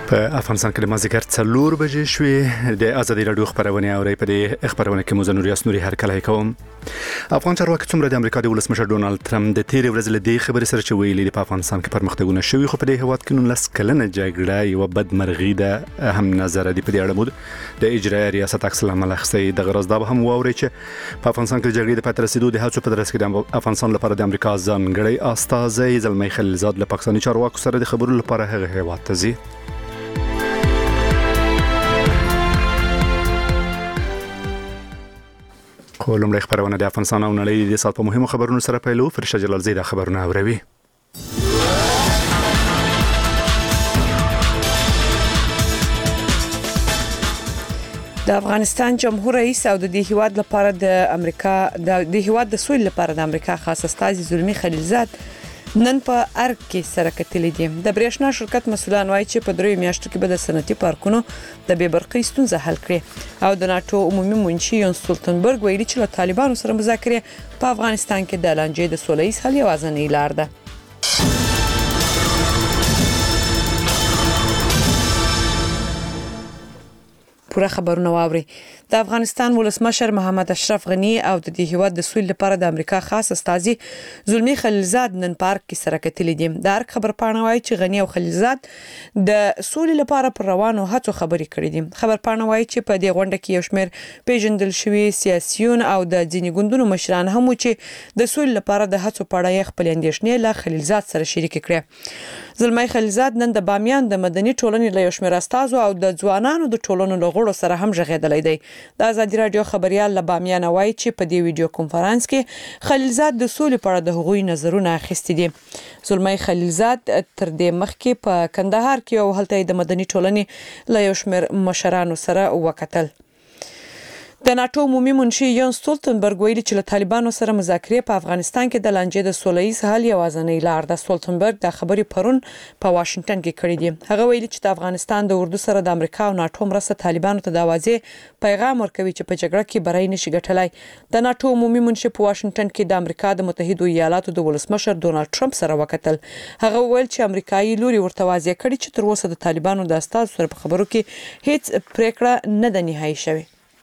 په افغانستان کې د مازدیګر 4 بجې شوې د ازادي راډیو خبرونه اوري په دې خبرونه کې مو نور یاسنوري هر کله کوم افغان چارواکي څومره د امریکا د ولسمشر ډونالد ترامپ د تیر ورځ له دې خبرې سره چې ویلي په افغانستان کې پرمختګونه شوي خو په دې هواد کې نن لس کلنه جګړه یو بدمرغي ده هم نظر دی په دې اړه مو د اجرایي ریاست عکس العمل اخستې د غرض دا هم ووري چې په افغانستان کې جګړې د پاتې رسیدو د هڅو په درس کې د افغانستان لپاره د امریکا ځانګړي استازي زلمی خلیلزاد له پاکستاني چارواکو سره د خبرو لپاره هغه هیواد ته ځي لومړی خبرونه د افغانستان او نړۍ د سات په مهمو خبرونو سره پیلو فرشته جلال زیدا خبرونه اوروي د افغانستان جمهور رئیس او د هیواد لپاره د امریکا د هیواد د سویل لپاره د امریکا خاص استازي زلمی خلیلزاد نن په ارګ کې سره کتلې دي د برېښنا شرکت مسولان وایي چې په درې میاشتو کې به د صنعتي پارکونو د بې برقۍ ستونزه حل کړي او د ناتو عمومي منشي یون سټولتنبرګ ویلي چې له طالبانو سره مذاکرې په افغانستان کې د لانجې د سوله ییز حل یوازینۍ لار ده پوره خبرونه واوري د افغانستان ولسمشر محمد اشرف غنی او د هیواد د سویل لپاره د امریکا خاص استازي زلمی خلیلزاد نن پارک کې سره کتلې دي د ارګ خبر پاڼه وایي چې غنی او خلیلزاد د سولې لپاره پر روانو هڅو خبرې کړې دي خبر پاڼه وایي چې په دې غونډه کې یو شمېر پیژندل شوی سیاسيون او د ځینې ګوندونو مشران هم چې د سولې لپاره د هڅو په اړه خپل اندېښنې له خلیلزاد سره شریک کړې زلمی خلیلزاد نن د بامیان د مدني ټولنې له یو شمېر استازو او د ځوانانو د ټولنو له غړو سره هم ژغېدلې دی د ازادي راډیو خبريال له بامیان وایي چې په دې ویډیو کانفرنس کې خلیلزاد د سولې په اړه د هغوی نظرونه اخیستي دي زلمی خلیلزاد تر دې مخکې په کندهار کې او هلته د مدني ټولنې له یو شمېر مشرانو سره وکتل د ناتو عمومي منشي یون سټولتنبرګ ویلي چې له طالبانو سره مذاکرې په افغانستان کې د لانجې د سوله ییز حل یوازینۍ لار ده سټولتنبرګ د خبرې پرون په واشنگټن کې کړې دي هغه ویلي چې د افغانستان د اردو سره د امریکا او ناتو مرسته طالبانو ته د اوازې پیغام ورکوي چې په جګړه کې بری نشي ګټلای د ناتو عمومي منشي په واشنگټن کې د امریکا د متحده ایالاتو د ولسمشر ډونالد ټرمپ سره وکتل هغه ویل چې امریکایي لوري ورته واضح کړي چې تر اوسه د طالبانو د استاد سره په خبرو کې هیڅ پریکړه نه ده نهایی شوې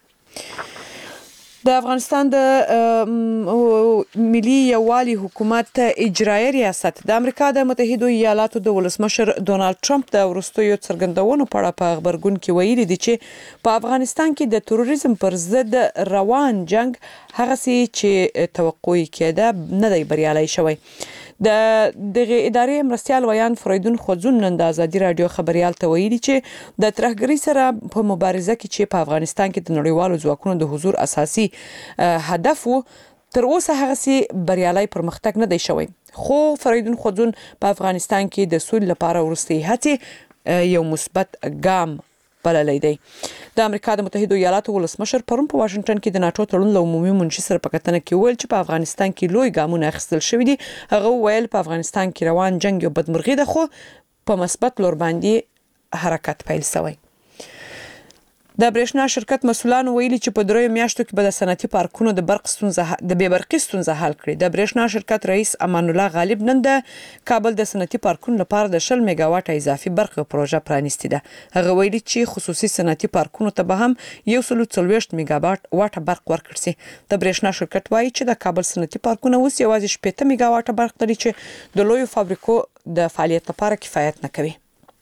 د افغانستان د ملي یووالي حکومت اجرایي ریاست د امریکا د متحده ایالاتو د ولسمشر ډونالد ټرمپ د وروستیو څرګندونو په اړه په خبرګون کې ویلي دي چې په افغانستان کې د تروریزم پر ضد روان جنگ هغه چې توقع کېده نه دی بریالي شوی د دغه ادارې مرستيال ویان فریدون خوځون نن د ازادي راډیو خبريال ته ویلي چې د ترهګرۍ سره په مبارزه کې چې په افغانستان کې د نړیوالو ځواکونو د حضور اساسي هدف تر اوسه هغه سي بریالي پرمختګ نه دی شوی خو فریدون خوځون په افغانستان کې د سولې لپاره ورستي هڅې یو مثبت ګام بللی دی د امریکا د متحده ایالاتو ولسمشر پرون په واشنگټن کې د ناتو تړون له عمومي منشي سره په کتنه کې ویل چې په افغانستان کې لوی ګامونه اخیستل شوي دي هغه ویل په افغانستان کې روان جنگ یو بدمرغي ده خو په مثبت لور باندې حرکت پیل شوی د برېښنا شرکت مسولان ویلي چې په درې میاشتو کې به د صنعتي پارکونو د بې برقۍ ستونزه حل کړي د برېښنا شرکت رئیس امان الله غالب نن د کابل د صنعتي پارکونو لپاره د 10 میگا واټ اضافي برق پروژه پرانیستې ده هغه ویلي چې خصوصي صنعتي پارکونو ته به هم 140 میگا واټ برق ورکړل شي د برېښنا شرکت وایي چې د کابل صنعتي پارکونه اوس یوازې 15 میگا واټ برق لري چې د لویو فابریکو د فعالیت لپاره کفایت نه کوي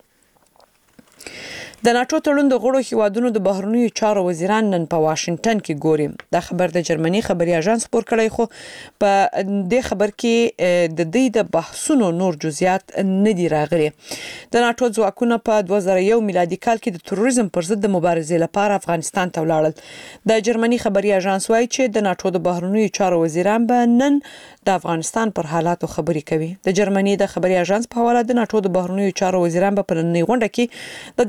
د ناتو تړون د غړو هیوادونو د بهرنیو چارو وزیران نن په واشنگټن کې ګوري دا خبر د جرمني خبري اژانس خبر کړی خو په دې خبر کې د دې د بحثونو نور جزئیات نه دی راغلي د ناتو ځواکونه په 2001 میلادي کال کې د تروریزم پر ضد د مبارزې لپاره افغانستان ته ولاړل د جرمني خبري اژانس وایي چې د ناتو د بهرنیو چارو وزیران به نن د افغانستان پر حالاتو خبري کوي د جرمني د خبري اژانس په حواله د ناتو د بهرنیو چارو وزیران په نننۍ غونډه کې د دې تړون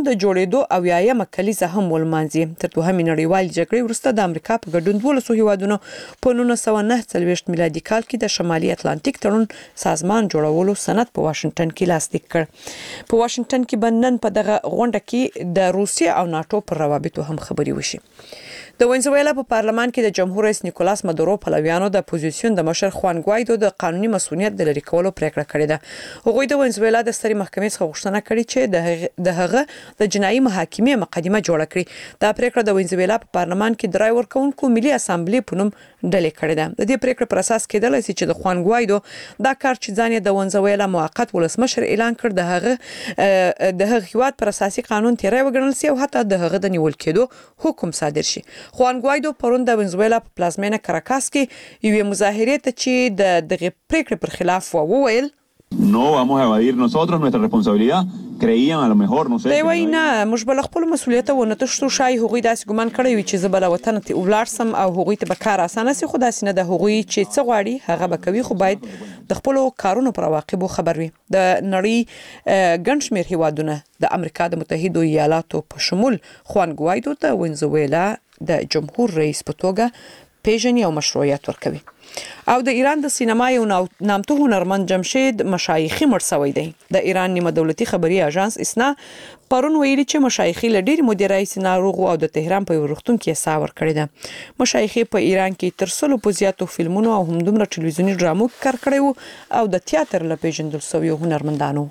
د جوړېدو او یایمه کلیزه هم ولمانځي. تر دوهمې نړیوالې جګړې وروسته د امریکا په ګډون 12 هیوادونو په 1949 میلادي کال کې د شمالي اتلانتیک تړون سازمان جوړولو سند په واشنگټن کې لاسلیک کړ. په واشنگټن کې بنن په دغه غونډه کې د روسیې او ناتو پر روابطو هم خبري وشي. د وینزویلا په پارلمان کې د جمهور رئیس نیکولاس مادورو پلویانو د اپوزیسیون د مشر خوان ګوایدو د قانوني مسؤلیت د لرې کولو پریکړه کړې ده. هغوی د وینزویلا د سترې محکمې څخه غوښتنه کړې چې د هغه د جنایي محاکمې مقدمه جوړه کړي. دا پریکړه د وینزویلا په پارلمان کې د رای ورکونکو ملي اسامبلې په نوم ډلې کړې ده. د دې پریکړې پر اساس کېدل چې د خوان ګوایدو دا کار چې ځان یې د وینزویلا موقت ولسمشر اعلان کړ د هغه هیواد پر اساسي قانون تیری وګڼل سي او حتی د هغه د نیول کېدو حکم صادر شي. خوان ګوایدو پرون د وینزویلا په پلازمینه کراکاس کې یوې مظاهرې ته چې د دغه پریکړې پر خلاف وویل No vamos a evadir nosotros nuestra responsabilidad. Creían a lo mejor no sé. دی وینا موږ بل خپل مسؤلیت ونه تشتو شای هغوی داسې ګمان کړی وي چې زبل وطن ته ولارسم او هغوی ته به کار اسانه سي. خو داسې نه د هغوی چې څه غواړي هغه به کوي، خو باید د خپل کارونو پر عواقبو خبر وي. د نړۍ ګڼ شمېر هیوادونه د امریکا د متحده ایالاتو په شمول خوان ګوایدو ته وینزویلا د جمهور رئیس په توګه پیژني او مشروعیت ورکوي. او د ایران د سینما یو نامتو هنرمند جمشید مشایخی مړ شوی دی. د ایران نیمه دولتي خبري اژانس اسنا پرون ویلي چې مشایخی له ډېر مودې راهیسې ناروغ او د تهران په روغتون کې سا ور کړی ده. مشایخی په ایران کې تر 100 په زیاتو فلمونو او همدومره ټلویزیوني ډرامو کار کړی وو او د تیاتر له پیژندل شویو هنرمندانو.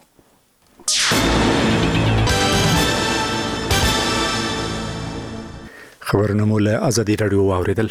خبرونه مو له ازادي رادیو واوریدل.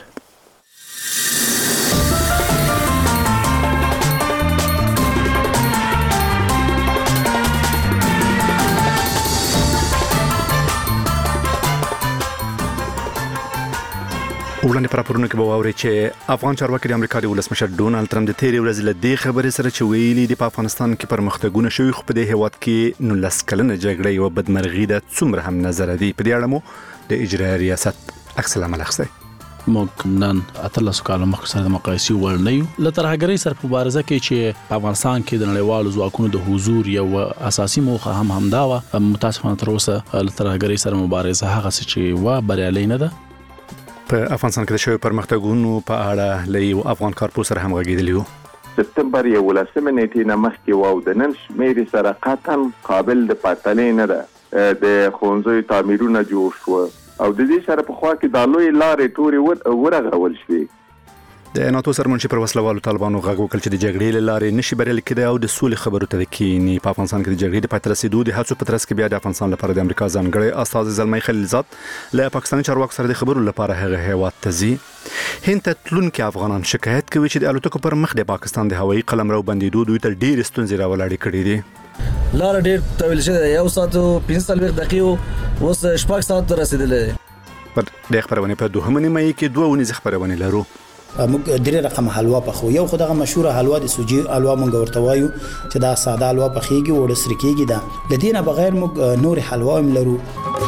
وړاندې پر راپورونه کې به واوري چې افغان چارواکي د امریکا د ولسمشر ډونالد ټرمپ د تیرې ورځې له دې خبرې سره چې ویلي د افغانستان کې پرمختګونه شوي خو په دې هیواد کې 19 کلنه جګړه یو بدمرغي ده څومره هم نظر دی. په دې اړه مو د اجرایي ریاست عکس العمل اخیستی. موږ نن 18 کال مخکې سره د مقایسې وړ نه یو. له ترهګرۍ سره په مبارزه کې چې په افغانستان کې د نړیوالو ځواکونو د حضور یو اساسي موخه هم همدا وه. متاسفانه تر اوسه له ترهګرۍ سره مبارزه هغه څه چې و بریالۍ نه ده. په افغانستان کې د شویو پرمختګونو په اړه له یو افغان کارپوه سره هم غږېدلی وو. سپتمبر 11 نیټې نه مخکې واو د نن شمېرې سره قطعا قابل د پرتلې نه ده. د ښوونځیو تعمیرونه جوړ شو او د دې سره په خوا کې د لوی لارې تورې ورغول شوې. د ناتو سرمنشي پر وسلوالو طالبانو غږ وکړ چې د جګړې له لارې نشي بریالي کېدای او د سولې خبرو ته کېني. په افغانستان کې د جګړې د پای ته رسېدو د هڅو په ترڅ کې بیا د افغانستان لپاره د امریکا ځانګړی استازی زلمی خلیلزاد له پاکستاني چارواکو سره د خبرو لپاره هغه هیواد ته ځي. هند ته تلونکي افغانان شکایت کوي چې د الوتکو پر مخ د پاکستان د هوایي قلمرو بندیدو دوی ته ډېرې ستونزې راولاړې کړې دي. لار ډېر طویل شوی دی، 1 ساعت او 45 دقیقې اوس 6 ساعت ته رسیدلی دی. پر د خبرونه په دوهمه نیمه کې 2 ونیز خبرونه لرو. موږ درې رقم حلوا پخو. یو خدغه مشهور حلوا د سوجي حلوا مونږ ورته وایو چې دا ساده حلوا پخېږي او د سرکېږي. دا لدینه بغیر موږ نور حلوا هم لرو.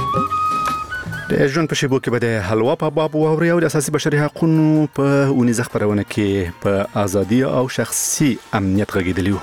د ژوند په شیبو کې به د حلوا په باب واوري او د اساسي بشري حقوقو په ونیزه خبرونه کې په ازادي او شخصي امنیت غږیدلی وو.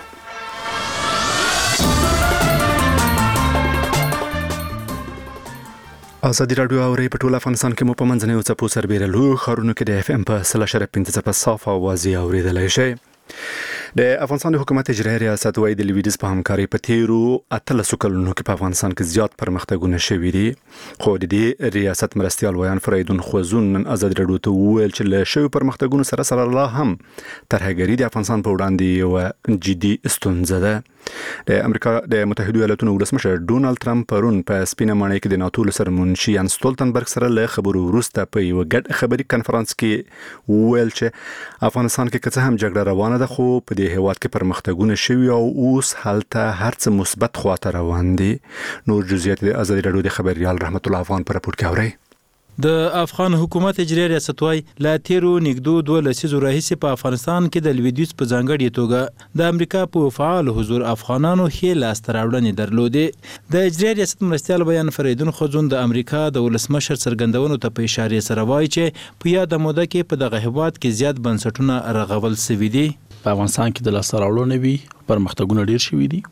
ازادي رادیو اوري په ټول افغانستان کې مو په منځنیو څپو سربېره لوی ښارونو کې د FM په 0.5 په صاف اوازي اوریدلای شي. د افغانستان د حکومت اجرایي ریاست وايي د لویدیځ په همکاري په تیرو 18 کلونو کې په افغانستان کې زیات پرمختګونه شوي دي. خو د دې ریاست مرستیال ویان فریدون خوزون نن ازادي رادیو ته وویل چې له شویو پرمختګونو سره سره لا هم ترهګري د افغانستان په وړاندې یو جدي ستونزه ده. د امریکا د متحده ایالاتونو ولسمشر ډونالد ټرمپ پرون په سپینه ماڼۍ کې د ناتو سرمنشي یان ستولتنبرګ سره له خبرو وروسته په یو ګډ خبري کانفرنس کې وویل چې افغانستان کې که څه هم جګړه روانه ده خو په دې هیواد کې پرمختګونه شوي او اوس هلته هر څه مثبت خواته روان دي. نور جزئیات د ازادي رادیو د خبريال رحمت الله افغان پر راپور کې اوري. د افغان حکومت اجرایي ریاست وايي لا تیرو نګدو 2 لسیزو راهیسې په افغانستان کې د لویدیځ په ځانګړي توګه د امریکا په فعال حضور افغانانو ښې لاسته راوړنې درلودې. د اجرایي ریاست مرستیال بیان فریدون خوزون د امریکا د ولسمشر څرګندونو ته په اشاره سره وایي چې په یاده موده کې په دغه هیواد کې زیات بنسټونه رغول شوي دي. په افغانستان کې د لاسته راوړنې وي پرمختګونه ډیر شوي دي.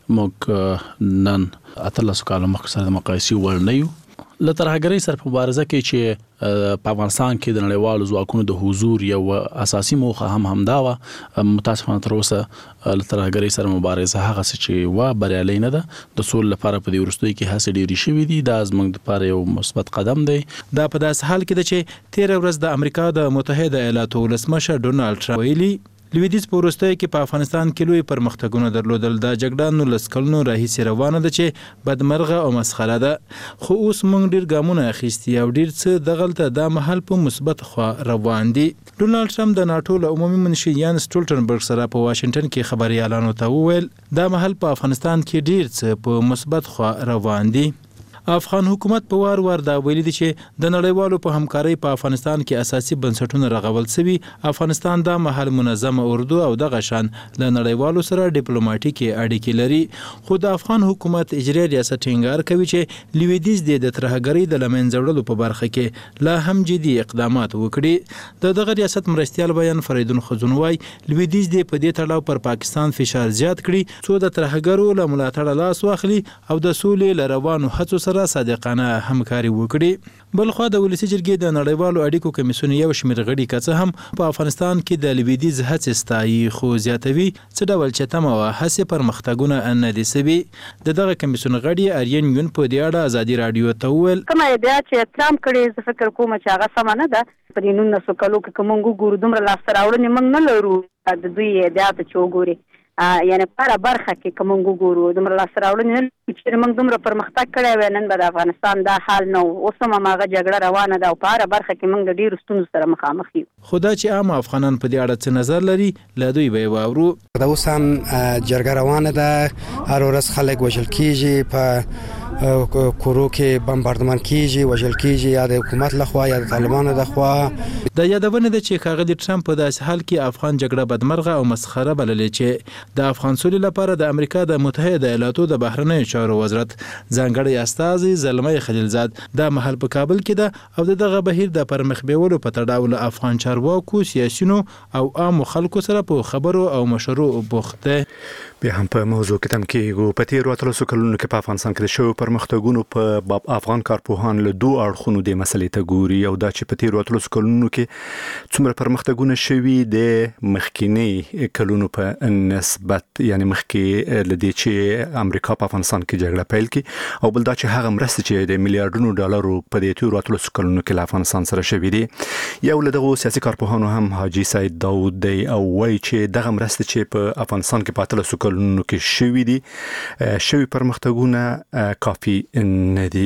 موږ نن 18 کال مخکې سره د مقایسې وړ نه یو. له ترهګرۍ سره په مبارزه کې چې په افغانستان کې د نړیوالو ځواکونو د حضور یو اساسي موخه هم دا و. متاسفانه تر اوسه له ترهګرۍ سره مبارزه هغه څه چې و بریالي نه ده. د سولې لپاره په دې وروستیو کې هڅې ډېرې شوې دي. دا زموږ لپاره یو مثبت قدم دی. دا په داس حال کې ده چې 13 ورځ د امریکا د متحده ایالاتو ولسمشر ډونالد ټرمپ ویلي لویدیځ په وروستیو کې په افغانستان کې لوی پرمختګونه درلودل. دا جګړه 19 کلونو راهیسې روانه ده چې بدمرغه او مسخره ده. خو اوس موږ ډیر ګامونه اخیستي او ډیر څه دغلته دا محل په مثبت خوا روان دي. ډونالد ټرمپ د ناتو له عمومي منشي یان سټولټنبرګ سره په واشنگټن کې خبريالانو ته وویل دا محل په افغانستان کې ډیر څه په مثبت خوا روان دي. افغان حکومت په وار دا ویلي دي چې د نړیوالو په همکارۍ په افغانستان کې اساسي بنسټونه رغول شوي. افغانستان د محل منظمه اردو او دغه شان د نړیوالو سره ډیپلوماټیکي اړیکې لري. خو د افغان حکومت اجرایي ریاست ټینګار کوي چې لویدیځ د ترهګرۍ د لمنځه وړلو په برخه کې لا هم جدي اقدامات وکړي. دغه ریاست مرستيال بیان فریدون خزونوای لویدیځ د په دې تړاو پر پاکستان فشار زیات کړي څو د ترهګرو له ملاتړ لاس واخلي او د سولې لروانو هڅو سره صادقانه همکاري وکړي. بلخو د ولسی جرګې د نړیوالو اړیکو کمیسیون یو شمېر غړي کڅ هم په افغانستان کې د لویدیځ هڅې ستایي خو زیاتوي څه ډول چتم او هڅې پرمختګونه نه دي سوي. دغه کمیسیون غړي اریان یون په دې اړه ازادي رادیو ته وویل کومه ادعا چې ټرمپ کړي زه فکر کوم چې هغه سم نه ده. په 19 کلو کې کوم ګورو دومره لاسته راوړنې موږ نه لرو. د دوی ادعا ته چې وګوري یعنی په برخه کې کوم ګورو دومره لاسته راوړنې چې موږ دومره پرمختګ کړی و نن د افغانستان دا حال نو. اوس هم هغه جګړه روانه ده او په برخه کې موږ د ډیرو ستونزو سره مخامخ یو. خدای چې عام افغانان په دې اړه څه نظر لري له دوی به واورو. دا اوس هم جګړه روانه ده. هر ورځ خلک وژل کیږي په کورو کې بمباردمان کیږي وژل کیږي یا د حکومت لخوا یا د طالبانو لخوا. د یادونه ده چې ښاغلي ټرمپ په داسې حال کې افغان جګړه بدمرغه او مسخره بللې چې د افغان سولې لپاره د امریکا د متحده ایالاتو د بهرنیو چارو وزارت ځانګړی استازي زلمي خلیلزاد د محل په کابل کې ده او دغه بهیر د پرمخ بیولو په تړاو له افغان چارواکو سیاسيونو او عام خلکو سره په خبرو او مشورو بوخته. بیا هم په موضوع کې تم کېږو. په تیرو 13 کلونو کې په افغانستان کې د شویو پرمختګونو په باب افغان کارپوهان له دوه اړخونو د مسلې ته ګوري او دا چې په تیرو 13 کلونو کې څومره پرمختګونه شوي د مخکینی کلونو په نسبت یعنی مخکې لدې چې امریکا په افغانستان کې جګړه پیل کړي او بل دا چې هغه مرستې چې د میلیارډونو ډالرو په دې تیرو 13 کلونو کې له افغانستان سره شوي دي. یو له دغه سیاسي کارپوهانو هم حاجی سید داود دی او وایي چې دغه مرستې چې په افغانستان کې په 13 کلونو کې شوي دي شوي پرمختګونه کافي نه دي.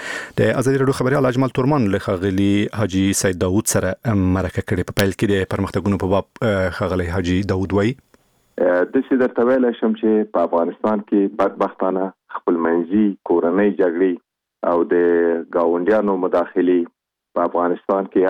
د ازادي رادیو خبريال اجمل تورمان له ښاغلي حاجی سید داود سره مرکه کړې په پیل کې د پرمختګونو په باب ښاغلي حاجی داود وایي د څه درته ویل شم چې په افغانستان کې بدبختانه خپلمنځي کورنۍ جګړې او د گاونډیانو مداخلې په افغانستان کې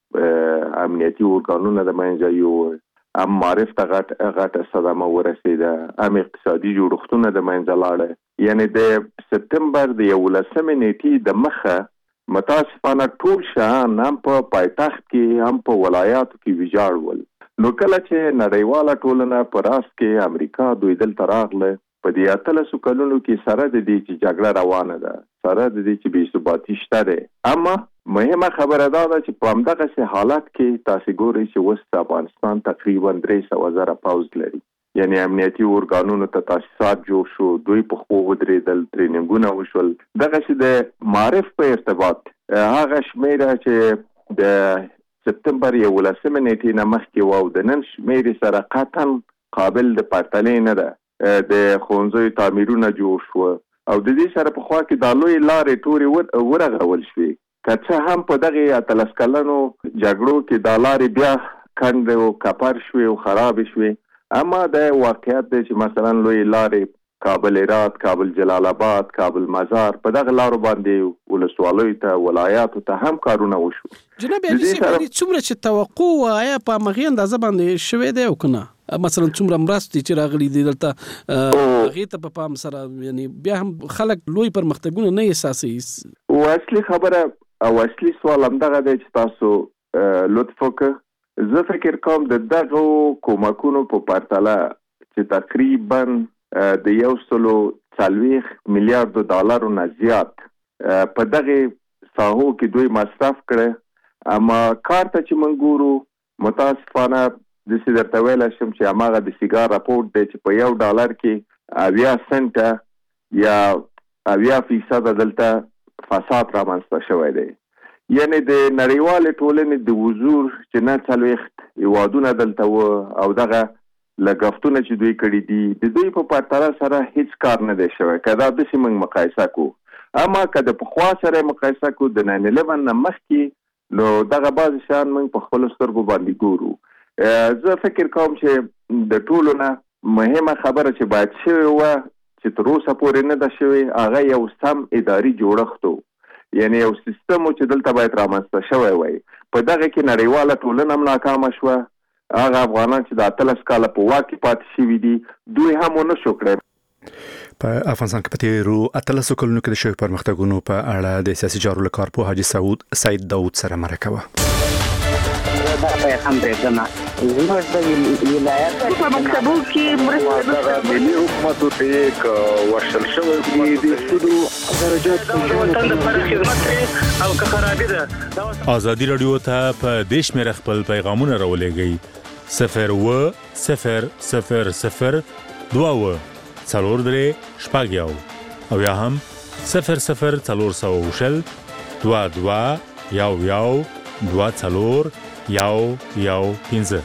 هم امنیتي ارګانونه د منځه یو هم معرف ته غټ صدمه ورسېده هم اقتصادي جوړښتونه د منځه لاړه. یعنی د سپتمبر د 11 نیټې د مخه متاسفانه ټول شیان هم په پایتخت کې هم په ولایاتو کې ویجاړ ول. نو کله چې نړیواله ټولنه په راس کې امریکا دوی دلته راغله په دې 13 کلونو کې سره د دې چې جګړه روانه ده سره د دې چې بې ثباتي شته ده اما مهمه خبره دا ده چې په همدغه سه حالت کې تاسو ګورئ چې وست افغانستان تقریبا 300,000 پوځ لري. یعنی امنیتي ارګانونو ته تاسیسات جوړ شو دوی په خو ودرېدل ټریننګونه وشول. دغه چې د معرف په ارتباط هغه شمیره چې د سپتمبر 11 نیټې نه مخکې و او د نن شمیرې سره قطعا قابل د پرتلې نه ده. د ښوونځیو تعمیرونه جوړ شو او د دې سره په خوا کې د لوی لارې تورې ورغول شوې. که څه هم په دغه 13 کلنو جګړو کې د لارې بیا کند او کپر شوې او خراب شوې اما د واقعیت دی چې مثلا لوی لارې کابل هرات کابل جلال آباد کابل مزار په دغه لارو باندې ولسوالیو ته ولایاتو ته هم کارونه وشو. جناب علي سیمه څومره چې توقع آیا په مغې اندازه باندې شوې ده او کنه مثلا څومره مرستې چې راغلي دي دلته هغه ته په پام سره یعنی بیا هم خلک لوی پرمختګونه نه احساسي. او اصلي خبره او اصلي سوال هم دغه دی چې تاسو لطف وکړئ زه فکر کوم د دغه کومکونو په پرتله چې تقریبا د 140 میلیارډ ډالرو نه زیات په دغه ساحو کې دوی مصرف کړي، اما کار ته چې موږ ګورو متاسفانه د څه درته ویلی شم چې هماغه د سیګار راپورټ دی چې په $1 کې 80 سنټه یا 80% دلته فساد رامنځته شوی دی. یعنی د نړیوالې ټولنې د حضور چې نه 40 هیوادونه دلته و او دغه لګښتونه چې دوی کړي دي د دوی په پرتله سره هیڅ کار نه دی شوی که دا داسې موږ مقایسه کو. اما که د پخوا سره مقایسه کو د 9/11 نه مخکې نو دغه بعضې شیان موږ په خپلو سترګو باندې ګورو. زه فکر کوم چې د ټولو نه مهمه خبره چې باید شوې وه چې تر اوسه پورې نه ده شوې هغه یو سم اداري جوړښت و، یعنی یو سیستم چې دلته باید رامنځته شوی وای. په دغه کې نړیواله ټولنه هم ناکامه شوه، هغه افغانان چې د 18 کاله په واک کې پاتې شوي دي دوی هم ونه شو کړی. په افغانستان کې په تیرو 18 کلونو کې د شویو پرمختګونو په اړه د سیاسي چارو له کارپوه حاجي سعید داود سره مرکه وه. دا پیغام دی کنه زموږ د ولایت په مکتبو کې مرسته ملي حکومت ته یک ورشل شوی دی د سودو درجات وطن لپاره خدمت او که خرابې ده. ازادي رادیو ته په دیش مې خپل پیغامونه راولېږئ 01000 2 څلور درې شپږ یو او یا هم 00400 22 یو یو 2 څلور یو 15.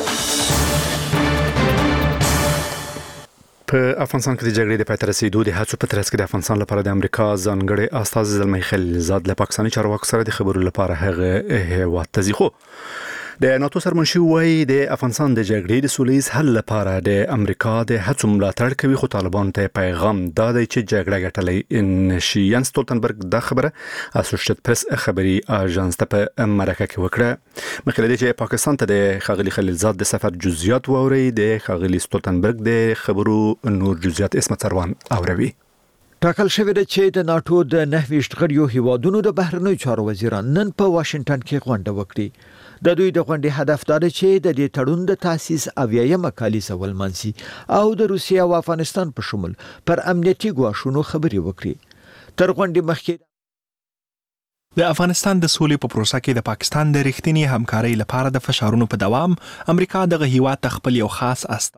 په افغانستان کې د جګړې د پای ته رسیدو د هڅو په ترڅ کې د افغانستان لپاره د امریکا ځانګړي استازي زلمی خلیلزاد له پاکستاني چارواکو سره د خبرو لپاره هغه هیواد ته ځي. خو د ناتو سرمنشي وایي د افغانستان د جګړې د سولهییز حل لپاره د امریکا د هڅو ملاتړ کوي، خو طالبان ته پیغام دا دی چې جګړه ګټلای نشي. ینس ستولتنبرګ دا خبره اسوسییټډ پریس خبري اژانس ته په مرکه کې وکړه. مخکې له دې چې پاکستان ته د خاغلی خلیلزاد د سفر جزئیات ووري، د خاغلی ستولتنبرګ د خبرو نور جزئیات اسمت سروان اوروي. ټاکل شوی دی چې د ناتو د 29 غړیو هیوادونو د بهرنیو چارو وزیران نن په واشنگټن کې غونډه وکړي. د دوی د غونډې هدف دا دی چې د دې تړون د تاسیس اویایم کالیزه ولمنسي او د روسیې او افغانستان په شمول پر امنیتي ګواښونو خبرې وکړي. تر غونډې مخکې د افغانستان د سولې په پروسه کې د پاکستان د رښتینی همکارۍ لپاره د فشارونو په دوام امریکا دغه هیواد ته خپل یو خاص است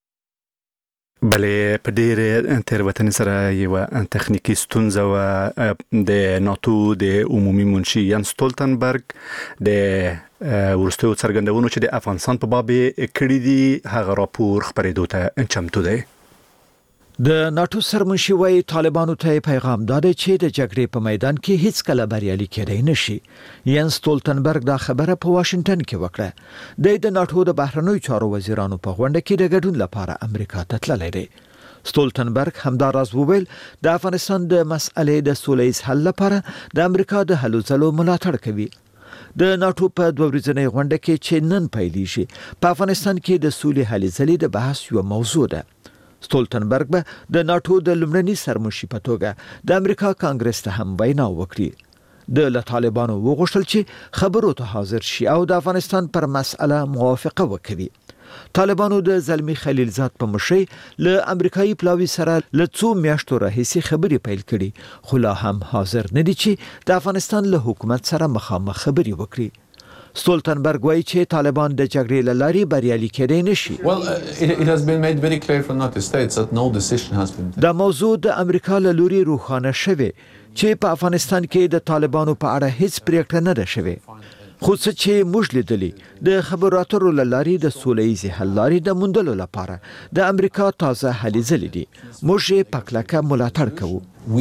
بلې په ډېر تیروتنې سره یو تخنیکی ستونزه و د ناتو د عمومي منشي ینس ستولتنبرګ د ورستیو څرګندونو چې د افغانستان په باب کړي دي هغه راپور خبرېدو ته چمتو دی. د ناتو سرمنشي وایي طالبانو ته پیغام داده چې د جګړې په میدان کې هیڅ کله بریالي کېدای نشي. ینس ستولتنبرګ دا خبره په واشنگټن کې وکړه. د ناتو د بهرنیو چارو وزیرانو په غونډه کې د ګډون لپاره امریکا ته تللی دی. ستولتنبرګ همداراز وویل د افغانستان د مسئلې د سولهییز حل لپاره د امریکا د هلو ځلو ملاتړ کوي. د ناتو په 2 ورځنۍ غونډه کې چې نن پیلېږي په افغانستان کې د سولې هلې ځلې د بحث یو موضوع ده. ستولتنبرګ به د ناتو د لومړني سرمنشي په توګه د امریکا کانګرس ته هم وینا وکړي. د طالبانو وغوښتل چې خبرو ته حاضر شي او د افغانستان پر مسأله موافقه وکړي. طالبانو د زلمی خلیلزاد په مشرۍ له امریکایي پلاوي سره له څو میاشتو راهیسې خبرې پیل کړي، خو لا هم حاضر نه دي چې د افغانستان له حکومت سره مخامخ خبرې وکړي. ستولتنبرګ وایي چې طالبان د جګړې له لارې بریالي کېدای نشي. دا موضوع د امریکا له لوري روښانه شوه چې په افغانستان کې د طالبانو په اړه هیڅ پریکړه نه ده شوې. خو څه چې موږ لیدلي د خبرو اترو له لارې د سولهییز حل لارې د موندلو لپاره د امریکا تازه هلې ځلې دي. موږ یې په کلکه ملاتړ کوو.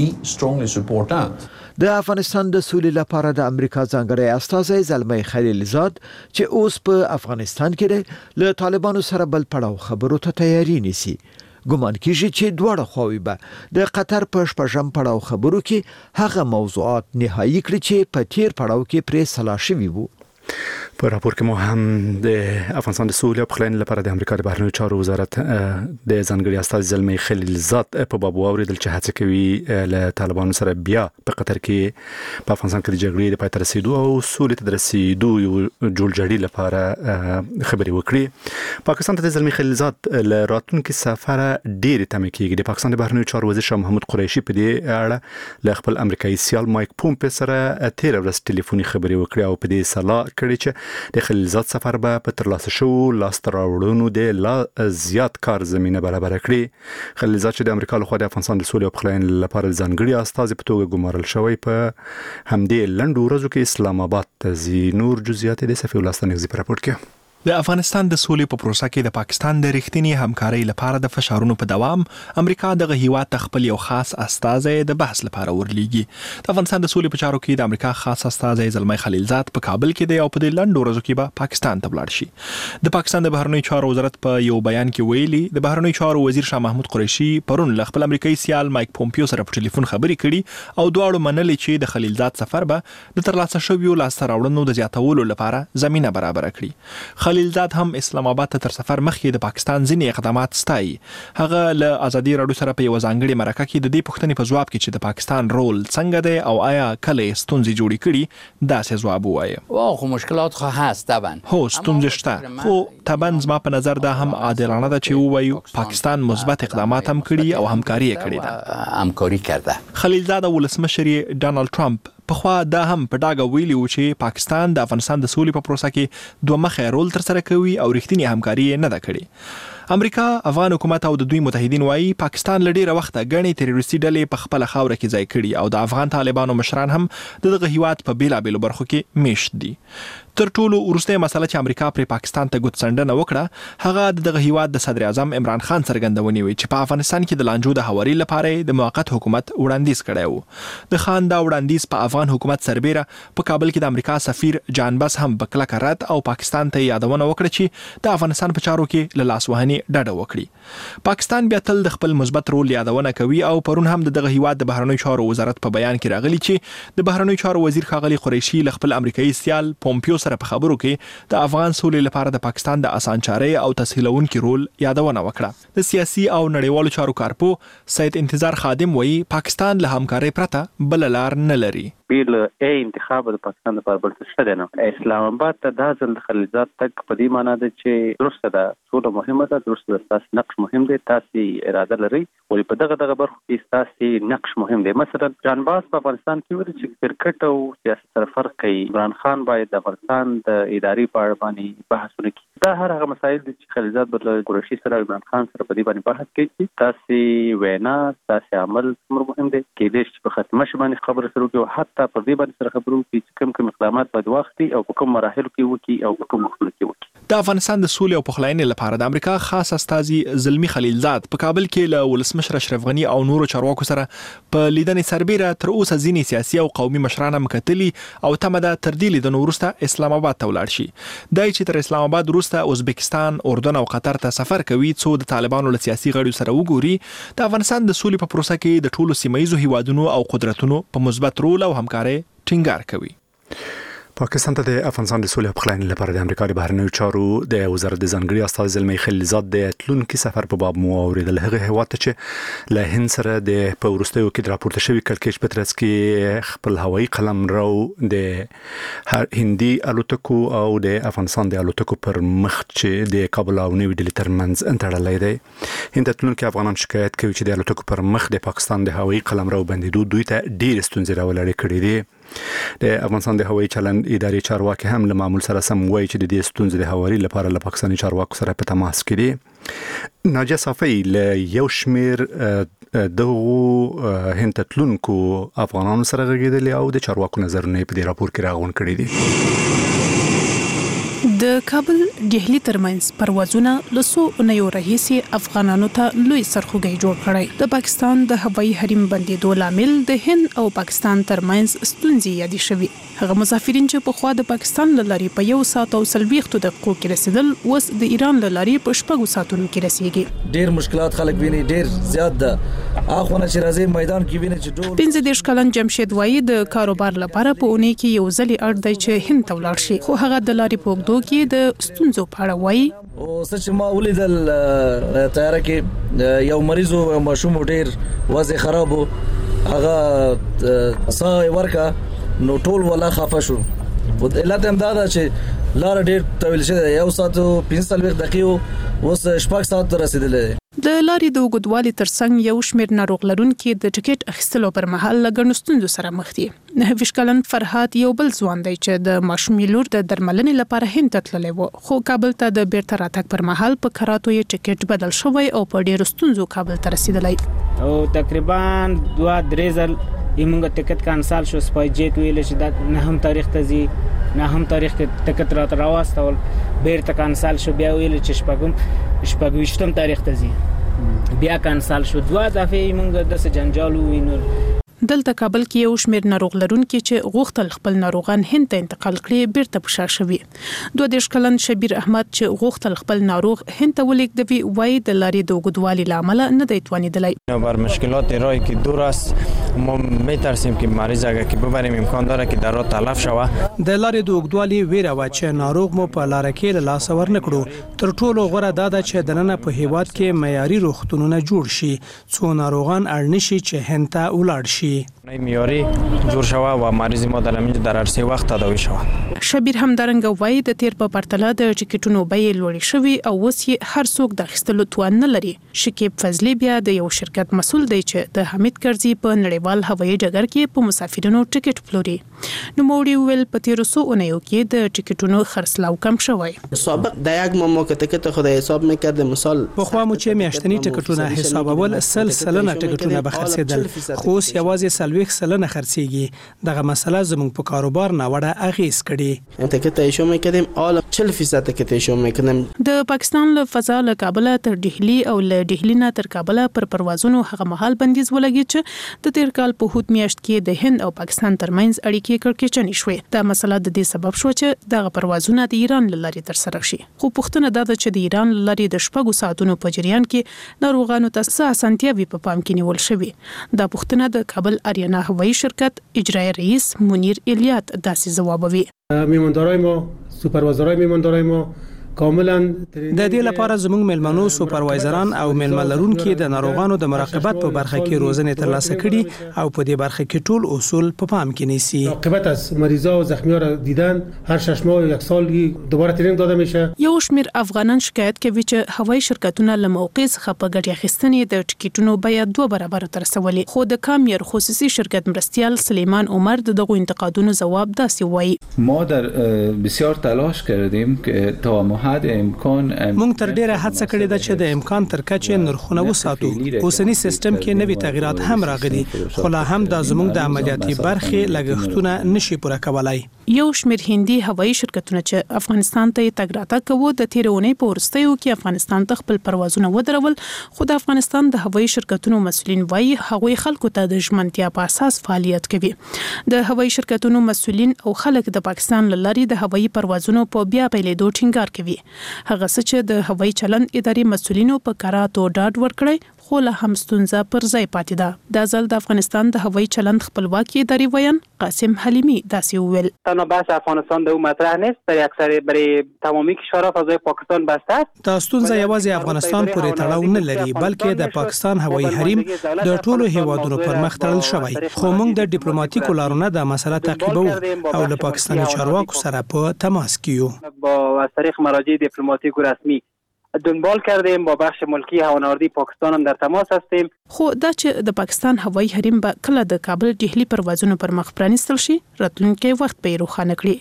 د افغانستان د سولې لپاره د امریکا ځانګړی استازی زلمی خلیلزاد چې اوس په افغانستان کې دی له طالبانو سره بل پړاو خبرو ته تیاری نیسي. ګمان کیږي چې دواړه خواوې به د قطر په شپږم پړاو خبرو کې هغه موضوعات نهایی کړي چې په تیر پړاو کې پرې سلا شوي وو. په راپور کې مو هم د افغانستان د سولې او پخلاینې لپاره د امریکا د بهرنیو چارو وزارت د ځانګړي استازي زلمي خلیلزاد په باب واوریدل چې هڅه کوي له طالبانو سره بیا په قطر کې په افغانستان کې د جګړې د پای ته رسیدو او سولې ته د رسیدو یو جوړجاړي لپاره خبرې وکړي. پاکستان ته د زلمي خلیلزاد له راتلونکي سفر ډېر تمه کېږي. د پاکستان د بهرنیو چارو وزیر شاه محمود قریشي په دې اړه له خپل امریکایي سیال مایک پومپیو سره تیر ورځ ټلیفوني خبرې وکړې او په دې سلا کړې چې د خلیلزاد سفر به په ترلاسه شو لاسته راوړنو د لا زیات کار زمينه برابر کړي. خلیلزاد چې د امریکا له خوا د افغانستان د سولې او پخلاینې لپاره ځانګړي استازي په توګه ګمارل شوی په همدې لنډو ورځو کې اسلام آباد ته ځي. نور جزئیات د صفي ولستانګزي په راپور کې. د افغانستان د سولې په پروسه کې د پاکستان د رښتینی همکارۍ لپاره د فشارونو په دوام امریکا دغه هیواد ته خپل یو خاص استازی د بحث لپاره ورلیږي. د افغانستان د سولې په چارو کې د امریکا خاص استازی زلمي خلیلزاد په کابل کې دی او په دې لنډو ورځو کې به پاکستان ته ولاړ شي. د پاکستان د بهرنیو چارو وزارت په یو بیان کې ویلي د بهرنیو چارو وزیر شاه محمود قریشي پرون له خپل امریکایي سیال مایک پومپیو سره په ټلیفون خبرې کړي او دواړو منلي چې د خلیلزاد سفر به د ترلاسه شویو لاسته راوړنو د زیاتولو لپاره زمينه برابر کړي. خلیلزاد هم اسلام آباد ته تر سفر مخکې د پاکستان ځینې اقدامات ستایي. هغه له ازادي راډیو سره په یو ځانګړي مرکه کې د دې پوښتنې په جواب کې چې د پاکستان رول څنګه دی او آیا کله ستونزې جوړې کړي داسې جواب وایي. خو مشکلات خو هست طبعا. هو ستونزې شته خو طبعا زما په نظر دا هم عادلانه ده چې وایو پاکستان مثبت اقدامات هم کړي او همکاري کړې ده. همکاري کرده. خلیلزاد ولسمشر ډانلډ ټرمپ پخوا دا هم په ډاګه ویلي و چې پاکستان د افغانستان د سولې په پروسه کې دوه مخه رول تر سره کوي او رښتینی همکاري نه ده کړې. امریکا، افغان حکومت او د دوی متحدین وایي پاکستان له ډیره وخته غني تروریستي ډلې په خپل خاوره کې ځای کړي او د افغان طالبانو مشران هم دغه هیواد په بیلابېلو برخو کې میشت دي. تر ټولو وروستۍ مسله چې امریکا پر پاکستان ته ګوتڅنډنه وکړه هغه دغه هیواد د صدر اعظم عمران خان څرګندونې وي چې په افغانستان کې د لانجو د هواري لپاره د موقت حکومت وړاندیز کړی و. د خان دا وړاندیز په افغان حکومت سربېره په کابل کې د امریکا سفیر جان بس هم په کلکه رد او پاکستان ته یادونه وکړه چې د افغانستان په چارو کې له لاسوهنې ډډه وکړي. پاکستان بیا تل د خپل مثبت رول یادونه کوي او پرون هم دغه هیواد د بهرنیو چارو وزارت په بیان کې راغلی چې د بهرنیو چارو وزیر ښاغلي قریشي له خپل امریکایي سیال پومپیو سره په خبرو کې د افغان سولې لپاره د پاکستان د اسانچارۍ او تسهیلونکي رول یادونه وکړه. د سیاسي او نړیوالو چارو کارپو سید انتظار خادم وایي پاکستان له همکارۍ پرته بل لار نه لري. بیل انتخاب د پاکستان لپاره بل څه نه ده. اسلام آباد ته د ځل خلیلزاد تک په دې معنی ده چې درسته ده سوله مهمه ده، درسته ده تاسو نقش مهم دی، تاسو اراده لري ولې په دغه برخو کې تاسو نقش مهم دی. مثلا جان باز په افغانستان کې ورته چې کرکټ او سیاست سره فرق کوي. عمران خان باید د افغانستان د اداري په اړه باندې بحث وکړي. دا هر هغه مسایل دي چې خلیلزاد بدل قریشي سره عمران خان سره په دې باندې بحث کوي. تاسو وینا تاسو عمل څومره مهم دی کې دې چې په ختمه شي باندې خبره سره کوي حتی په دې باندې سره خبرو کې چې کوم اقدامات باید وختي او په کوم مراحل کې وکي او په کوم وخت کې وکي. د افغانستان د سولې او پخلاینې لپاره د امریکا خاص استازي زلمي خلیلزاد په کابل کې له ولسمشر اشرف غني او نورو چارواکو سره په لیدنې سربېره تر اوسه ځینې سیاسي او قومي مشران هم کتلي او تمه ده تر دې لیدنو وروسته اسلام آباد ته ولاړ شي. دای چې تر اسلام آباد وروسته ازبکستان، اردن او قطر ته سفر کوي څو د طالبانو له سیاسي غړو سره وګوري. د افغانستان د سولې په پروسه کې د ټولو سیمایي هیوادونو او قدرتونو په مثبت رول او همکارۍ ټینګار کوي. پاکستان ته د افغانستان د سولې او پخلاینې لپاره د امریکا د بهرنیو چارو د وزارت د ځانګړي استازي زلمي خلیلزاد د تلونکي سفر په باب مو اوریدل. هغه هیواد ته چې له هند سره د په وروستیو کې د راپورته شوی کړکېچ په ترڅ کې خپل هوایي قلمرو د هندي الوتکو او د افغانستان د الوتکو پر مخ چې د کابل او نوې ډیلي ترمنځ انټړلای دی. هند تلونکي افغانان شکایت کوي چې د الوتکو پر مخ د پاکستان د هوایي قلمرو بندیدو دوی ته ډېر ستونزې راولړې کړې دي. د افغانستان د هوایي چلند اداري چارواکي هم له معمول سره سم وایي چې د دې ستونزې د هواري لپاره له پاکستاني چارواکو سره په تماس کې دي. ناجیه صافی له یو شمیر دغه هند تلونکو افغانانو سره غږیدل او د چارواکو نظرونه په دې راپور کې راغون کړی دي. د کابل دهلی ترمنځ پروازونه لسو اونیو راهیسي افغانانو ته لوی سرخوږی جوړ کړی. د پاکستان د هوایي حریم بندیدو لامل د هند او پاکستان ترمنځ ستونزې یادې شوې. هغه مسافرین چې په خوا د پاکستان له لارې په 1 ساعت او 40 دقیقو کې رسیدل اوس د ایران له لارې په 6 ساعتونو کې رسیږي. ډیر مشکلات خلک ویني، ډیر زیات ده. اخونه چې راځي میدان کې ویني چې ډول 15 کلن جمشید وایي د کاروبار لپاره په اونۍ کې یو ځلې اړ دی چې هند ته ولاړ شي، خو هغه د لارې په اوږدو کې د ستونزو په اړه وایي. او سچ ما ولیدل تیار کې یو مریض او ماشوم ډیر وضع خراب وو، هغه ساه ورکا نو ټول ولا خفه شو. په علت هم دا چې لار ډیر طویل شوی، 1 ساعت او 45 دقیقې اوس 6 ساعت رسیدلې. د لارې د اوږدوالي ترڅنګ یو شمېر ناروغ لرونکي د ټیکټ اخیستلو پر مهال له ګڼو ستونزو سره مخ دي. 29 کلن فرحات یو بل ځوان دی چې د ماشومې لور د درملنې لپاره هند ته تللی و، خو کابل ته د بیرته راتګ پر مهال په کراتو یې ټیکټ بدل شوی او په ډیرو ستونزو کابل ته رسیدلی. او تقریبا 2-3 ځل یمونږ ټیکټ کانسل شو. سپای جیټ ویل چې دا نه هم تاریخ ته ځي، نه هم تاریخ کې ټیکټ راوستل، بیرته کانسل شو. بیا ویل چې شپږم تاریخ ته ځي، بیا کانسل شو. 2 دفعې موږ د جنجال وینو. دلته کابل کې یو شمېر ناروغ لرونکي چې غوښتل خپل ناروغان هند ته انتقال کړي بیرته په شا شوي. 22 کلن شبیر احمد چې غوښتل خپل ناروغ هند ته ولېږدوي وایي د لارې د اوږدوالي له امله نه دی توانېدلی. بر مشکلات راهی که دور است ما میترسیم که مریض اگر که ببریم امکان داره که در راه تلف شوه. د لارې د اوږدوالي ویره وه چې ناروغ مو په لاره کې له لاسه ورنکړو. تر ټولو غوره دا ده چې دننه په هیواد کې معیاري روغتونونه جوړ شي څو ناروغان اړ نشي چې هند ته ولاړ شي. معیاري جوړ شوه و مریض ما در همینجا در عرصه وخت تداوی شوه. شبیر همدارنګه وایي د تیر په پرتله د ټیکټونو بیې لوړې شوي او اوس یې هر څوک د اخیستلو توان نه لري. شکیب فضلي بیا د یو شرکت مسؤل دی چې د حمید کرزي په نړیوال هوایي ډګر کې په مسافرینو ټیکټ پلوري. نو موړي ویل په 1300 اونیو کې د ټیکټونو خرڅلاو کم شوی. سابق د یک ماه که ټیکټ خود حساب میکردیم، مثال په خوا مو چې میاشتنی ټیکټونه حسابول سلسله ټیکټونه به خرڅېدل، خو اوس یوازې 40% خرڅېږي. دغه مسله زموږ په کاروبار نه وړه اغیز کړي. ټیکټ ایشو میکردیم اول 40% ټیکټ ایشو میکردیم. د پاکستان له فضا له کابل تر دهلی او له دهلی نه تر کابل پر پروازونو هغه مهال بندیز ولګی چې د تیر کال په هوت میاشت کې د هند او پاکستان ترمنځ اړیکې کړکېچنې شوې. دا مسله د دې سبب شو چې دغه پروازونه د ایران له لارې تر سره شي. خو پوښتنه دا ده چې د ایران له لارې د 6 ساعتونو په جریان کې ناروغانو ته څه اسانتیاوي په پام کې نیول شوې. دا پوښتنه د کابل آریانا هوایي شرکت اجرایی رئیس منیر الیات داسې ځوابوي. میماندارای ما، سوپروایزرای میماندارای ما کاملا د دې لپاره زموږ ملمنو سوپروایزران او ملمن لرونکي د ناروغانو د مراقبت په برخه کې روزنه ترلاسه کړي او په دې برخه کې ټول اصول په پام کې نیسي. مراقبت از مریضا و زخمی‌ها را دیدن هر 6 ماه یا 1 سال دوباره ترینینګ داده میشه. یو شمېر افغانان شکایت کوي چې هوایي شرکتونه له موقع څخه په ګټه اخیستنې د ټیکټونو بیه 2 برابر تر رسولي. خو د کامیر خصوصي شرکت مرستیال سلیمان عمر دغه انتقادونو جواب داسې وایي. ما در بسیار تلاش کردیم که تا مونږ تر ډیره هڅه کړې ده چې د امکان تر کچې نرخونه وساتو. اوسنی سیستم کې نوي تغیرات هم راغلي، خو لا هم د زموږ د عملیاتي برخې لګښتونه نشي پوره کولای. یو شمېر هندي هوایي شرکتونه چې افغانستان ته تګ راتګ کوي د تیرونې په ورستیو کې افغانستان ته خپل پروازونه ودرول، خو د افغانستان د هوایي شرکتونو مسؤلین وایي هغوی خلکو ته د ژمنتیا په اساس فعالیت کوي. د هوایي شرکتونو مسؤلین او خلک د پاکستان له لارې د هوایي پروازونو په بیا پیلېدو ټینګار کوي. هغه څه چې د هوایي چلند اداري مسؤلینو په کراتو ډاډ ورکړی، خو له هم ستونزه پر ځای پاتې ده. د ځل د افغانستان د هوایي چلند خپلواکي اداري ویان قاسم حلیمی داسې وویل. تنها بحث افغانستان در اون مطرح نیست، برای اکثر برای تمامی کشورها فضای پاکستان بسته است. دا ستونزه یوازې افغانستان پورې تړاو نه لري، بلکې د پاکستان هوایي حریم د ټولو هیوادونو پر مخ تړل شوی. خو موږ د ډیپلوماټیکو لارو نه د مسله تعقیبوو او له پاکستاني چارواکو سره په تماس کې یو. با از طریق مراجع دیپلماتیک و رسمی دنبال کردیم، با بخش ملکی هوانوردی پاکستان هم در تماس هستیم. خو دا چې د پاکستان هوایي حریم به کله د کابل دهلی پروازونو پر مخ پرانیستل شي، راتلونکي وخت به روښانه کړي.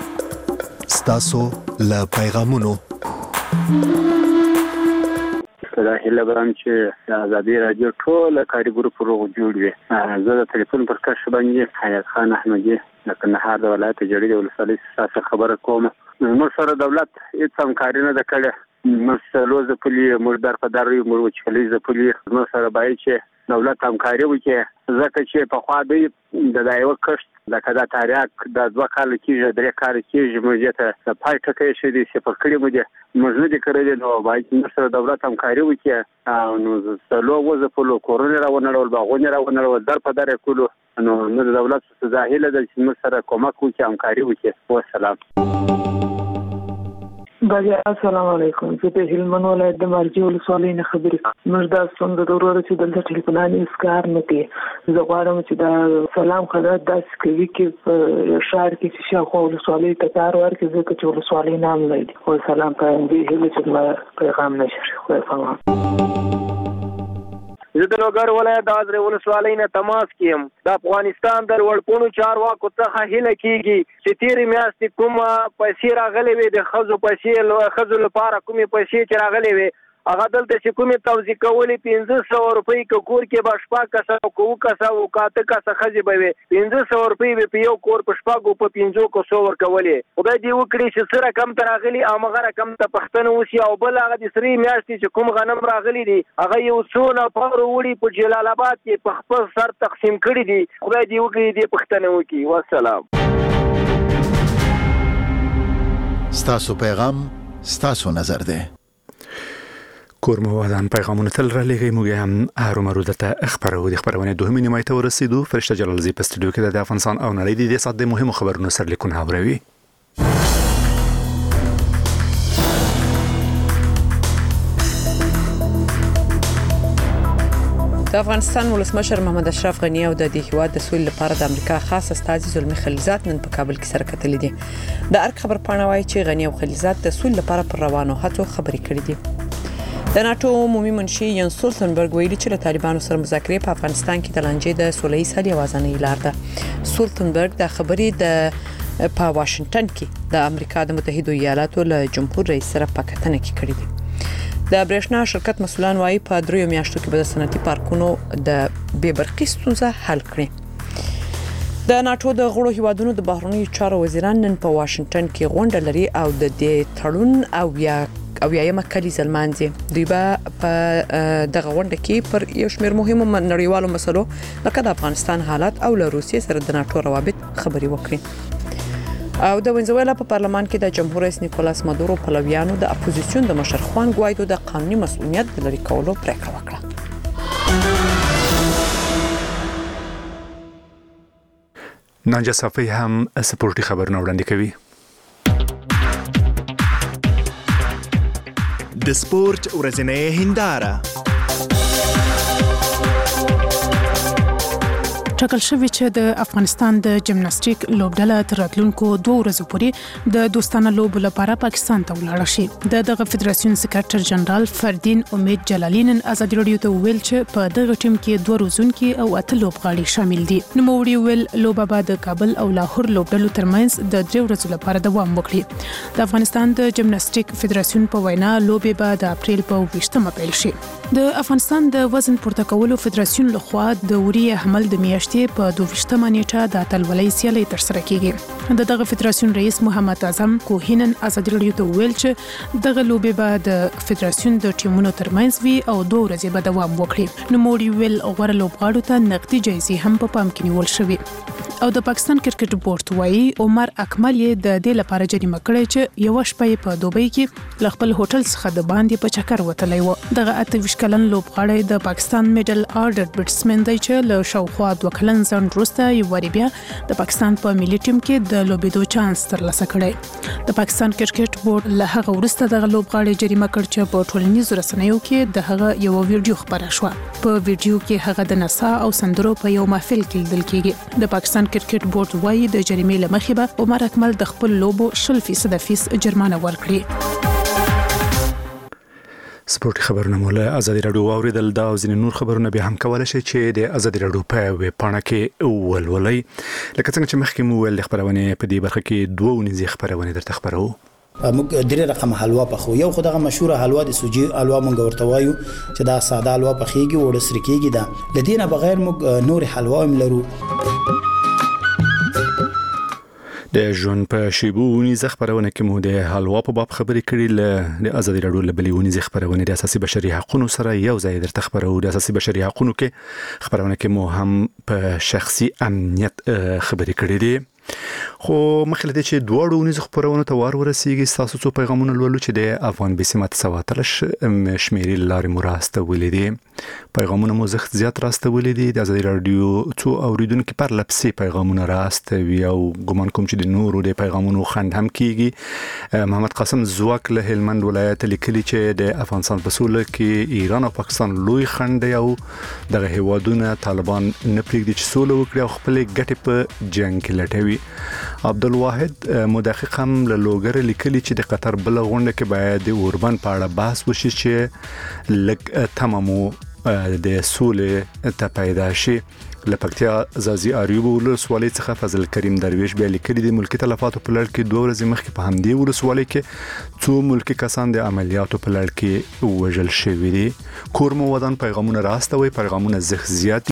ستاسو له پیغامونو په دا هیله برم چې د ازادي راډیو ټول کاري ګروپ روغ جوړ وي. زه د تلیفون پر کش باندې حیات خان احمدي د کندهار د ولایت جړې د ولسوالۍ څخه خبره کوم. موږ سره دولت هیڅ همکاري نه ده کړې. موږ لوز پلی موږ در په در موږ وچکلې پلی موږ سره باید چې دولت همکاري وکړي ځکه چې په خوا دی د یو کښت د کدا تاریخ د 2 کال کېږي 3 کال کېږي موږ ته د پای ټکي شې دي چې په کړي موږ نه دي کړی نو باید موږ سره دولت همکاري وکړي. نو سلو وظیفو کورونه راونړول باغونه راونړول در په در کولو نو د دولت څخه ظاهره د چې موږ سره کومک وکړي همکاري وکړي. والسلام. بله السلام علیکم. زه د هلمند ولایت د مرجې ولسوالۍ نه خبرې کوم. موږ دا ستونزه د ورور چې دلته ټلیفوناني اسکار نه کوي. زه غواړم چې دا سلام خدای داسې کوي چې په ښار کې چې شاوخوا ولسوالۍ ته کار ورکړي ځکه چې ولسوالۍ نام لري. خو سلام ته دې هیله چې زما پیغام نشر خدای پامان. زه د لوګر ولایت د ازرې ولسوالۍ نه تماس کیم. د افغانستان د لوړپوړو چارواکو څخه هیله کیږي چې تیرې میاشتې کومه پیسې راغلې وي د ښځو پیسې ښځو لپاره کومې پیسې چې راغلې وي هغه دلته چې کومې توزیع کولې 500 روپۍ که کور کې به 6 کسه او 9 کسه او 10 کسه ښځې به وي 500 روپۍ به په یو کور په 6 په 5 کسو ورکولې. خدای دې وکړي چې سره کم ته راغلي او مغه کم ته پښتنه وسی او بل هغه د سری میاشتې چې کوم غنم راغلي دي هغه یو څونه پاور وړي په جلال آباد کې په خپل سر تقسیم کړي دي. خدای دې وکړي دې پښتنه وکړي. والسلام. ستاسو پیغام ستاسو نظر ده. کورموادان پیغامونه تل را لېږي. موږ هم هرومرو دلته خبرو د خبرونه دوه نیمه ته ورسېدو. فرشته جلالزی په استودیو کې د افغانستان او نړۍ د سات د مهمو خبرونو سرلیکونه اوري. د افغانستان ولسمشر محمد اشرف غنی او د هیواد د سولې لپاره د امریکا خاص استازي زلمی خلیلزاد نن په کابل کې سره کتلې دي. د ارګ خبر پاڼه وايي چې غنی او خلیلزاد د سولې لپاره پر روانو هڅو خبرې کړې دي. د ناتو عمومي منشي ینس سولتنبرګ ویلي چې له طالبانو سره مذاکرې په افغانستان کې د لانجې د سولې حل یوازینۍ لار ده. سولتنبرګ د خبرې د په واشنگټن کې د امریکا د متحده ایالاتو له جمهور رئیس سره په کتنه کې کړې دي. د برېښنا شرکت مسولان وايي په 3 میاشتو کې به د صنعتي پارکونو د بې برقي ستونزه حل کړي. د ناتو د غړو هیوادونو د بهرنیو چارو وزیران نن په واشنگټن کې غونډه لري او د دې تړون او یایم کلی زلمانځي. دوی به په دغه غونډه کې پر یو شمېر مهمو نړیوالو مسلو لکه د افغانستان حالات او له روسیې سره د ناتو روابط خبري وکړي. او د وینزویلا په پارلمان کې د جمهور رئیس نیکولاس مادورو پلویانو د اپوزیسیون د مشر خوان ګوایدو د قانوني مسؤلیت د لري کولو پریکړه وکړه. نانجا صافی هم سپورتي خبرونه وړاندې کوي. د سپورت ورځنۍ هنداره. ټاکل شوی چې د افغانستان د جمناستیک لوبډله تر راتلونکو 2 ورځې پورې د دوستانه لوبو لپاره پاکستان ته ولاړ شي. دغه فدراسیون سکرټر جنرال فردین امید جلالی نن ازادي رادیو ته ویل چې په دغه ټیم کې 2 روزونکي او 8 لوبغاړي شامل دي. نو موړي ویل لوبه بعد د کابل او لاهور لوبډلو ترمنځ د 3 ورځې لپاره دوام وکړي. د افغانستان د جمناستیک فدراسیون په وینا لوبه به د اپریل په 20مه پیل شي. د افغانستان د وزن پورته کولو فدراسیون لخوا د وری حمل د میاشتې په 22مه نیټه د اتلولۍ سیالي ترسره کیږي. دغه فدراسیون رئیس محمد اعظم کوهینن ازادي رادیو ته ویل چې دغه لوبه به د فدراسیون د ټیمونو ترمنځ وي او 2 ورځې به دوام وکړي. نو موړي ویل غوړه لوبغاړو ته نقدي جایزې هم په پام کې نیول شوې. او د پاکستان کرکټ بورډ وايي عمر اکمل یې د دې لپاره جریمه کړې چې یو شپه په دوبۍ کې ل خپل هوټل څخه د باندې په چکر وتلی و. دغه 28 کلن لوبغاړی د پاکستان میډل آرډر بیټسمن دی چې له شاوخوا 2 کلن ځنډ وروسته یو وری بیا د پاکستان په ملي ټیم کې د لوبېدو چانس ترلاسه کړی. د پاکستان کرکټ بورډ له هغه وروسته دغه لوبغاړی جریمه کړ چې په ټولنیزو رسنیو کې د هغه یو ویډیو خبره شوه. په ویډیو کې هغه د نڅا او سندرو په یو محفل کې لیدل کېږي. د پاکستان کرکټ بورډ وايي د جریمې له مخې به عمر اکمل د خپل لوبو 0% فیس جرمانه ورکړي. سپورتي خبرونه مولا ازادي رادیو اوریدل دا او ځینې نور خبرونه به هم کولای شي چې د ازادي رادیو په ویب پاڼه کې ولولئ. لکه څنګه چې مخکې مو ویل خبرونه په دې برخه کې 2 ونیزي خبرونه درته خبرو. موږ درې رقم حلوا پخو. یو خدغه مشهور حلوا د سوجي حلوا مونږ ورته وایو چې دا ساده حلوا پخېږي وړ سره کېږي. دا لدینه بغیر موږ نور حلوا هم لرو. د ژوند په شیبونی خبرونه کې مو د حلوا په باب خبرې کړې ل آزادي راډیو لبلیونی خبرونه د اساسي بشري حقوقو سره یو ځای درته خبرو. د اساسي بشري حقوقو کې خبرونه کې مو هم په شخصي امنیت خبرې کړې دي. خو مخکې له چې دوه ډونیز خبرونه ته ورسیږي تاسو څو پیغامونه لولو چې د افغان بسمت سواتلش شمیري لارې مراسته ولیدي. پیغامونه مو زخت زیات راسته ولیدي. د آزادي رادیو څو اوریدونکو پر لپسي پیغامونه راسته وی او ګمان کوم چې د نورو د پیغامونو خند هم کیږي. محمد قاسم زواک له هلمند ولایت لیکلي چې د افغانستان په سوله کې ایران او پاکستان لوی خند دی او دغه هیوادونه طالبان نه پریږدي چې سوله وکړي او خپل ګټې په جنگ کې لټوي. عبدالواحد مدقق هم له لوګر لیکلي چې د قطر بل غونډه کې باید د اوربان په اړه بحث وشي چې لږ تمامو د سولې ته پیدا شي. لپکتیا زازي اریوب ولسوالۍ څخه فضل کریم درویش بیا لیکلي د ملکی تلفاتو په لړ کې 2 ورځې مخکې په همدې ولسوالۍ کې څو ملکی کسان د عملیاتو په لړ کې وژل شوي دي. کورمو ودان پیغامونه راستوي. پیغامونه زخ زیات